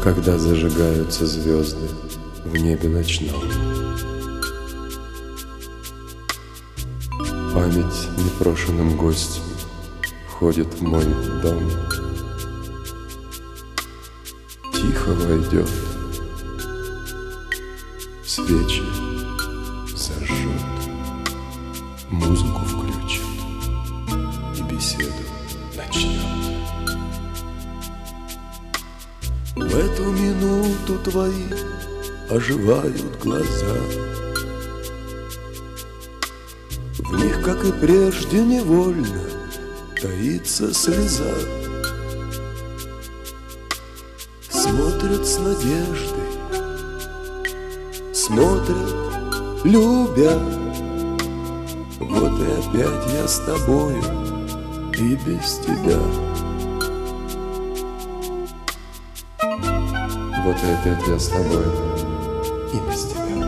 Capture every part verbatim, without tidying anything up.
Когда зажигаются звезды в небе ночном. Память непрошенным гостем входит в мой дом. Тихо войдет, свечи зажжет, музыку включит и беседу начнет. В эту минуту твои оживают глаза. В них, как и прежде, невольно таится слеза. Смотрят с надеждой, смотрят, любя. Вот и опять я с тобою и без тебя. Вот и опять я с тобой и без тебя.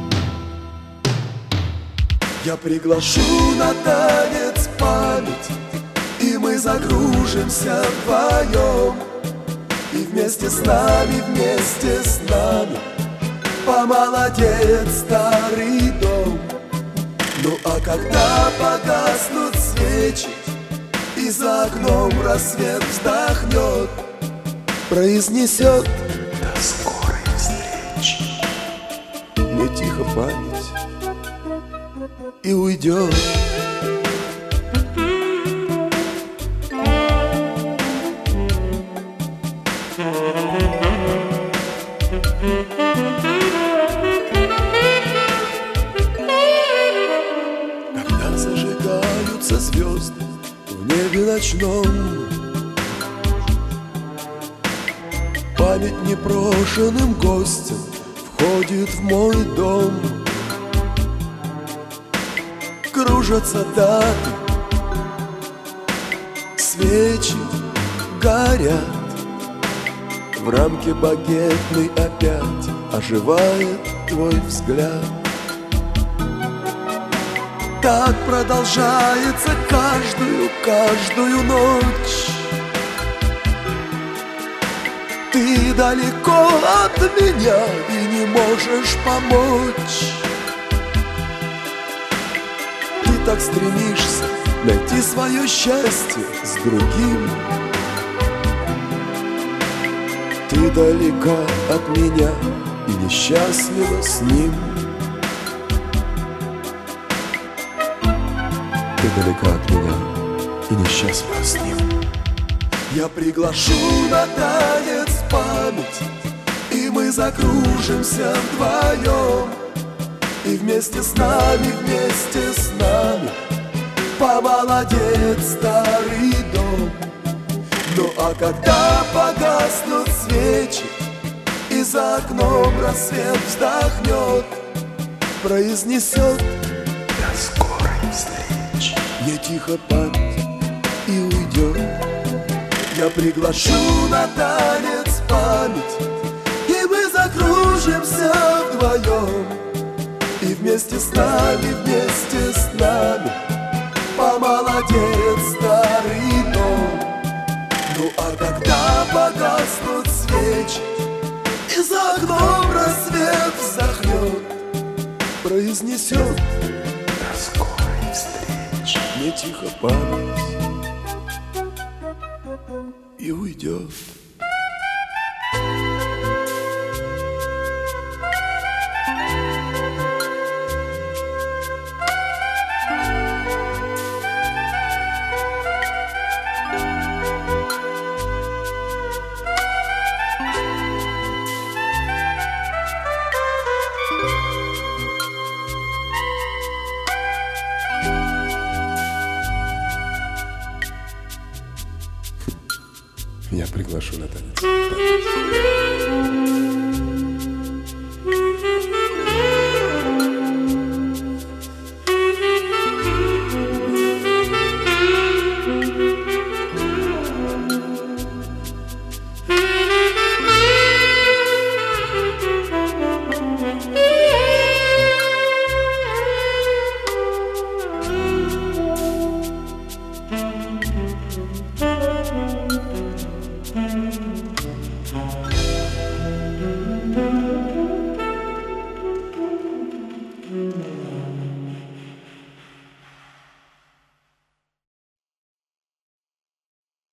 Я приглашу на танец память, и мы загружимся вдвоем. И вместе с нами, вместе с нами помолодеет старый дом. Ну а когда погаснут свечи и за окном рассвет вздохнет, произнесет: до скорой встречи. Мне тихо память и уйдет. Когда зажигаются звезды в небе ночном, память непрошенным гостем входит в мой дом. Кружатся даты, свечи горят, в рамке багетной опять оживает твой взгляд. Так продолжается каждую, каждую ночь. Ты далеко от меня и не можешь помочь. Ты так стремишься найти свое счастье с другим. Ты далека от меня и несчастлива с ним. Ты далека от меня и несчастлива с ним. Я приглашу на танец память, и мы закружимся вдвоем. И вместе с нами, вместе с нами помолодеет старый дом. Ну а когда погаснут свечи и за окном рассвет вздохнет, произнесет: до скорой встречи. Мне тихо память и уйдет. Я приглашу на танец память, и мы закружимся вдвоем. И вместе с нами, вместе с нами помолодеет старый дом. Ну а когда погаснут свечи и за окном рассвет вздохнет, произнесет: до скорой встречи. Мне тихо память и уйдет. Я приглашу на танец.